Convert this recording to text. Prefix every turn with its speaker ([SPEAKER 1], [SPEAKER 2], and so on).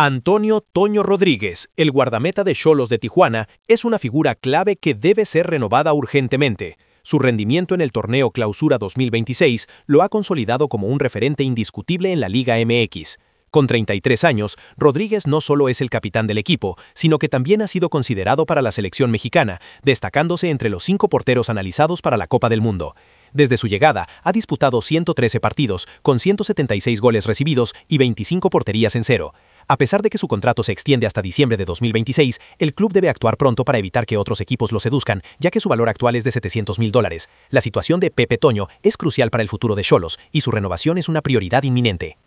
[SPEAKER 1] Antonio Toño Rodríguez, el guardameta de Xolos de Tijuana, es una figura clave que debe ser renovada urgentemente. Su rendimiento en el torneo Clausura 2026 lo ha consolidado como un referente indiscutible en la Liga MX. Con 33 años, Rodríguez no solo es el capitán del equipo, sino que también ha sido considerado para la selección mexicana, destacándose entre los 5 porteros analizados para la Copa del Mundo. Desde su llegada, ha disputado 113 partidos, con 176 goles recibidos y 25 porterías en cero. A pesar de que su contrato se extiende hasta diciembre de 2026, el club debe actuar pronto para evitar que otros equipos lo seduzcan, ya que su valor actual es de $700,000. La situación de Pepe Toño es crucial para el futuro de Xolos, y su renovación es una prioridad inminente.